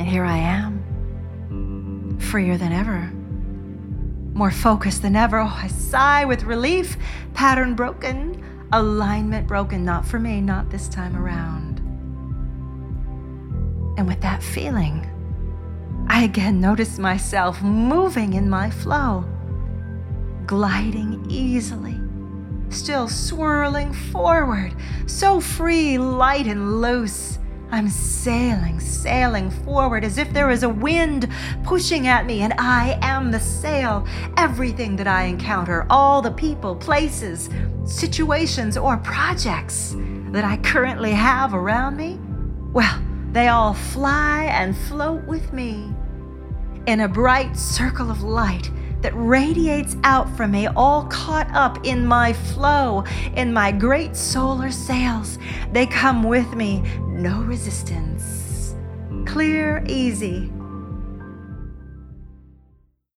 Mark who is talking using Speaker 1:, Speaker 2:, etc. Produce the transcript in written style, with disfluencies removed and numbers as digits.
Speaker 1: here I am, freer than ever, more focused than ever. Oh, I sigh with relief. Pattern broken, alignment broken. Not for me, not this time around. And with that feeling, I again notice myself moving in my flow, gliding easily, still swirling forward, so free, light, and loose. I'm sailing forward as if there is a wind pushing at me, and I am the sail. Everything that I encounter, all the people, places, situations, or projects that I currently have around me, well, they all fly and float with me in a bright circle of light that radiates out from me, all caught up in my flow, in my great solar sails. They come with me, no resistance. Clear, easy,